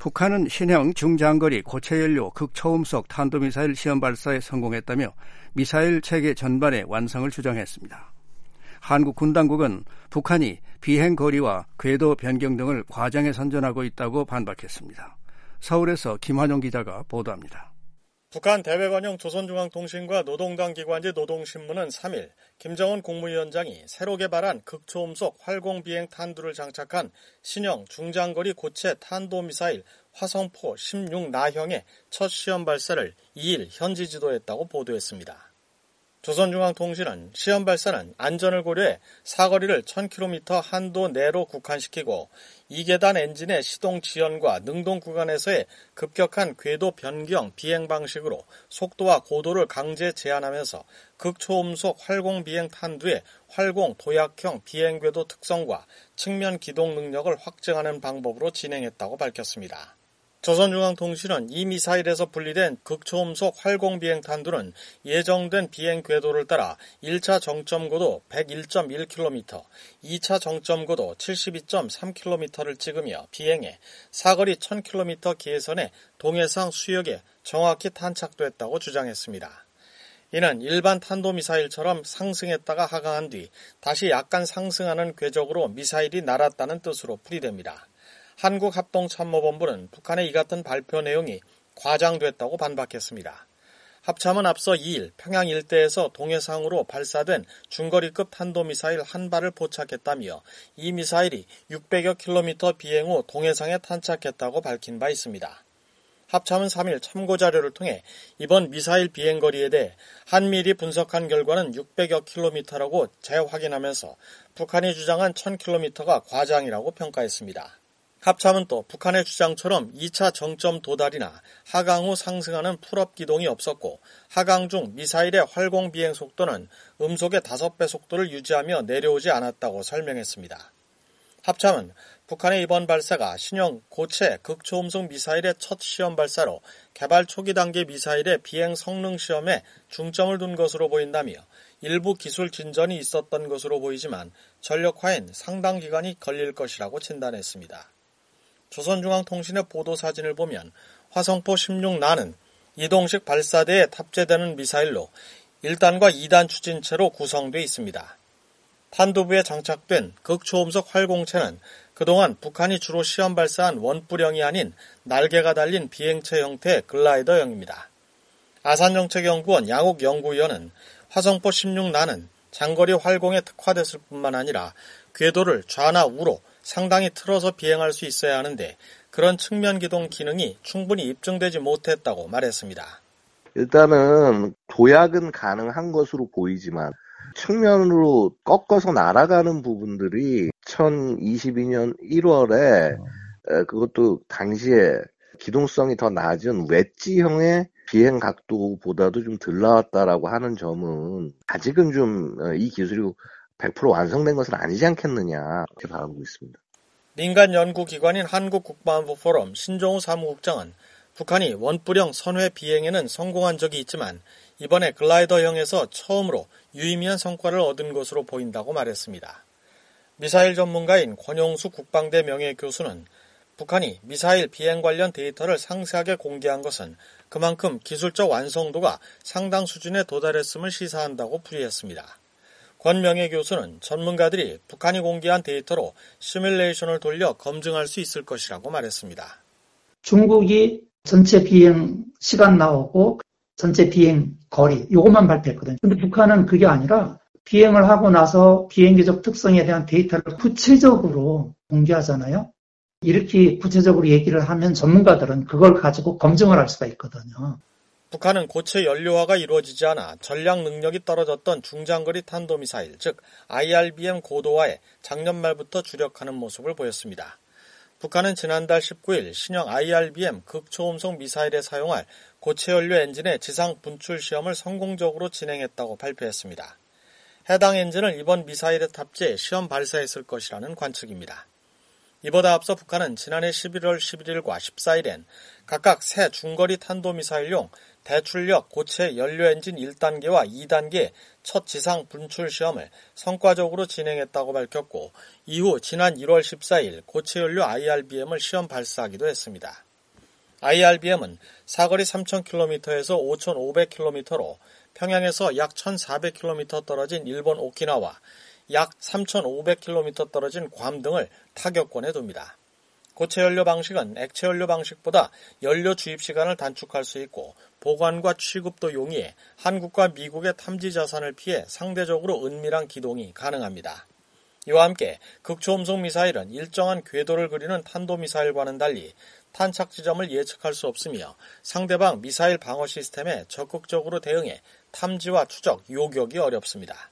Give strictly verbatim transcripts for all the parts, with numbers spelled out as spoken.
북한은 신형 중장거리 고체연료 극초음속 탄도미사일 시험 발사에 성공했다며 미사일 체계 전반의 완성을 주장했습니다. 한국 군당국은 북한이 비행 거리와 궤도 변경 등을 과장해 선전하고 있다고 반박했습니다. 서울에서 김환영 기자가 보도합니다. 북한 대외관용 조선중앙통신과 노동당 기관지 노동신문은 삼 일 김정은 국무위원장이 새로 개발한 극초음속 활공비행 탄두를 장착한 신형 중장거리 고체 탄도미사일 화성포 십육 나형의 첫 시험 발사를 이 일 현지 지도했다고 보도했습니다. 조선중앙통신은 시험 발사는 안전을 고려해 사거리를 천 킬로미터 한도 내로 국한시키고 이 계단 엔진의 시동 지연과 능동 구간에서의 급격한 궤도 변경 비행 방식으로 속도와 고도를 강제 제한하면서 극초음속 활공비행 탄두의 활공 도약형 비행 궤도 특성과 측면 기동 능력을 확증하는 방법으로 진행했다고 밝혔습니다. 조선중앙통신은 이 미사일에서 분리된 극초음속 활공비행 탄두는 예정된 비행 궤도를 따라 일 차 정점고도 백일 점 일 킬로미터, 이 차 정점고도 칠십이 점 삼 킬로미터를 찍으며 비행해 사거리 천 킬로미터 계선의 동해상 수역에 정확히 탄착됐다고 주장했습니다. 이는 일반 탄도미사일처럼 상승했다가 하강한 뒤 다시 약간 상승하는 궤적으로 미사일이 날았다는 뜻으로 풀이됩니다. 한국합동참모본부는 북한의 이 같은 발표 내용이 과장됐다고 반박했습니다. 합참은 앞서 이 일 평양 일대에서 동해상으로 발사된 중거리급 탄도미사일 한 발을 포착했다며 이 미사일이 육백여 킬로미터 비행 후 동해상에 탄착했다고 밝힌 바 있습니다. 합참은 삼 일 참고자료를 통해 이번 미사일 비행거리에 대해 한미일이 분석한 결과는 육백여 킬로미터라고 재확인하면서 북한이 주장한 천 킬로미터가 과장이라고 평가했습니다. 합참은 또 북한의 주장처럼 이 차 정점 도달이나 하강 후 상승하는 풀업 기동이 없었고 하강 중 미사일의 활공 비행 속도는 음속의 다섯 배 속도를 유지하며 내려오지 않았다고 설명했습니다. 합참은 북한의 이번 발사가 신형 고체 극초음속 미사일의 첫 시험 발사로 개발 초기 단계 미사일의 비행 성능 시험에 중점을 둔 것으로 보인다며 일부 기술 진전이 있었던 것으로 보이지만 전력화엔 상당 기간이 걸릴 것이라고 진단했습니다. 조선중앙통신의 보도사진을 보면 화성포 십육 나는 이동식 발사대에 탑재되는 미사일로 일 단과 이 단 추진체로 구성되어 있습니다. 탄두부에 장착된 극초음속 활공체는 그동안 북한이 주로 시험 발사한 원뿔형이 아닌 날개가 달린 비행체 형태의 글라이더형입니다. 아산정책연구원 양욱 연구위원은 화성포 십육 나는 장거리 활공에 특화됐을 뿐만 아니라 궤도를 좌나 우로 상당히 틀어서 비행할 수 있어야 하는데 그런 측면 기동 기능이 충분히 입증되지 못했다고 말했습니다. 일단은 도약은 가능한 것으로 보이지만 측면으로 꺾어서 날아가는 부분들이 이천이십이 년 일월에 그것도 당시에 기동성이 더 낮은 웨지형의 비행 각도보다도 좀 덜 나왔다라고 하는 점은 아직은 좀 이 기술이 백 퍼센트 완성된 것은 아니지 않겠느냐 이렇게 바라보고 있습니다. 민간 연구기관인 한국국방안보포럼 신종우 사무국장은 북한이 원뿔형 선회 비행에는 성공한 적이 있지만 이번에 글라이더형에서 처음으로 유의미한 성과를 얻은 것으로 보인다고 말했습니다. 미사일 전문가인 권용수 국방대 명예교수는 북한이 미사일 비행 관련 데이터를 상세하게 공개한 것은 그만큼 기술적 완성도가 상당 수준에 도달했음을 시사한다고 풀이했습니다. 권 명예교수는 전문가들이 북한이 공개한 데이터로 시뮬레이션을 돌려 검증할 수 있을 것이라고 말했습니다. 중국이 전체 비행 시간 나오고 전체 비행 거리 이것만 발표했거든요. 근데 북한은 그게 아니라 비행을 하고 나서 비행기적 특성에 대한 데이터를 구체적으로 공개하잖아요. 이렇게 구체적으로 얘기를 하면 전문가들은 그걸 가지고 검증을 할 수가 있거든요. 북한은 고체 연료화가 이루어지지 않아 전략 능력이 떨어졌던 중장거리 탄도미사일, 즉 아이알비엠 고도화에 작년 말부터 주력하는 모습을 보였습니다. 북한은 지난달 십구 일 신형 아이알비엠 극초음속 미사일에 사용할 고체 연료 엔진의 지상 분출 시험을 성공적으로 진행했다고 발표했습니다. 해당 엔진을 이번 미사일에 탑재해 시험 발사했을 것이라는 관측입니다. 이보다 앞서 북한은 지난해 십일월 십일일과 십사일엔 각각 새 중거리 탄도미사일용 대출력 고체 연료 엔진 일 단계와 이 단계 첫 지상 분출 시험을 성과적으로 진행했다고 밝혔고 이후 지난 일월 십사일 고체 연료 아이알비엠을 시험 발사하기도 했습니다. 아이알비엠은 사거리 삼천 킬로미터에서 오천오백 킬로미터로 평양에서 약 천사백 킬로미터 떨어진 일본 오키나와, 약 삼천오백 킬로미터 떨어진 괌 등을 타격권에 둡니다. 고체연료 방식은 액체연료 방식보다 연료 주입 시간을 단축할 수 있고 보관과 취급도 용이해 한국과 미국의 탐지 자산을 피해 상대적으로 은밀한 기동이 가능합니다. 이와 함께 극초음속 미사일은 일정한 궤도를 그리는 탄도미사일과는 달리 탄착 지점을 예측할 수 없으며 상대방 미사일 방어 시스템에 적극적으로 대응해 탐지와 추적, 요격이 어렵습니다.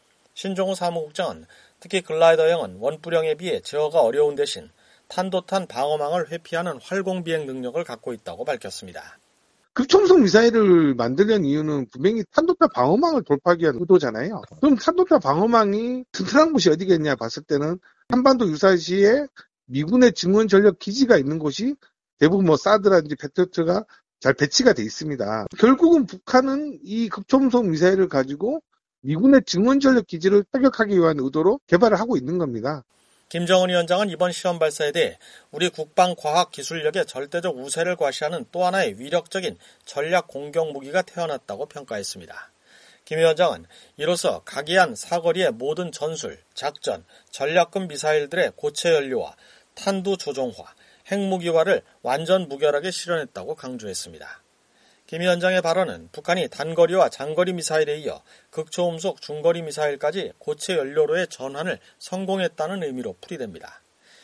신종우 사무국장은 특히 글라이더형은 원뿔형에 비해 제어가 어려운 대신 탄도탄 방어망을 회피하는 활공비행 능력을 갖고 있다고 밝혔습니다. 극초음속 미사일을 만들려는 이유는 분명히 탄도타 방어망을 돌파하기 위한 의도잖아요. 그럼 탄도타 방어망이 튼튼한 곳이 어디겠냐 봤을 때는 한반도 유사시에 미군의 증원 전력 기지가 있는 곳이 대부분 뭐 사드라든지 패트리어트가 잘 배치가 돼 있습니다. 결국은 북한은 이 극초음속 미사일을 가지고 미군의 증원 전력 기지를 타격하기 위한 의도로 개발을 하고 있는 겁니다. 김정은 위원장은 이번 시험 발사에 대해 우리 국방과학기술력의 절대적 우세를 과시하는 또 하나의 위력적인 전략 공격 무기가 태어났다고 평가했습니다. 김 위원장은 이로써 각이한 사거리의 모든 전술, 작전, 전략급 미사일들의 고체 연료와 탄두 조종화, 핵무기화를 완전 무결하게 실현했다고 강조했습니다. 김 위원장의 발언은 북한이 단거리와 장거리 미사일에 이어 극초음속 중거리 미사일까지 고체 연료로의 전환을 성공했다는 의미로 풀이됩니다.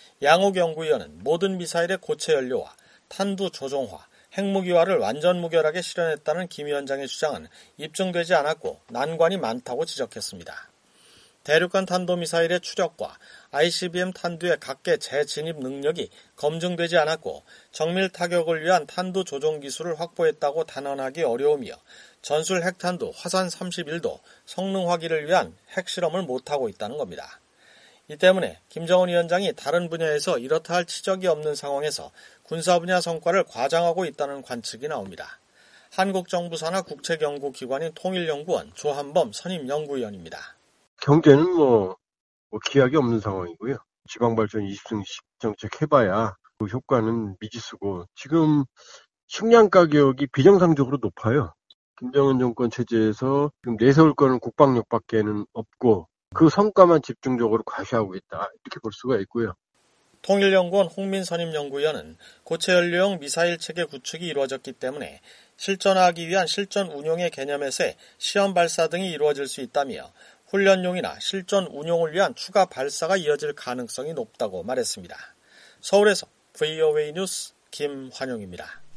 양옥 연구위원은 모든 미사일의 고체 연료와 탄두 조종화, 핵무기화를 완전 무결하게 실현했다는 김 위원장의 주장은 입증되지 않았고 난관이 많다고 지적했습니다. 대륙간 탄도미사일의 추적과 아이씨비엠 탄두의 각계 재진입 능력이 검증되지 않았고 정밀 타격을 위한 탄두 조종 기술을 확보했다고 단언하기 어려우며 전술 핵탄두 화산 삼십일도 성능 확인을 위한 핵실험을 못하고 있다는 겁니다. 이 때문에 김정은 위원장이 다른 분야에서 이렇다 할 치적이 없는 상황에서 군사 분야 성과를 과장하고 있다는 관측이 나옵니다. 한국 정부 산하 국책연구기관인 통일연구원 조한범 선임연구위원입니다. 경제는 뭐, 뭐 기약이 없는 상황이고요. 지방발전 이십 승식 정책 해봐야 그 효과는 미지수고 지금 식량 가격이 비정상적으로 높아요. 김정은 정권 체제에서 지금 내세울 거는 국방력밖에는 없고 그 성과만 집중적으로 과시하고 있다. 이렇게 볼 수가 있고요. 통일연구원 홍민 선임연구위원은 고체연료용 미사일 체계 구축이 이루어졌기 때문에 실전화하기 위한 실전 운용의 개념에서의 시험 발사 등이 이루어질 수 있다며 훈련용이나 실전 운용을 위한 추가 발사가 이어질 가능성이 높다고 말했습니다. 서울에서 브이오에이 뉴스 김환용입니다.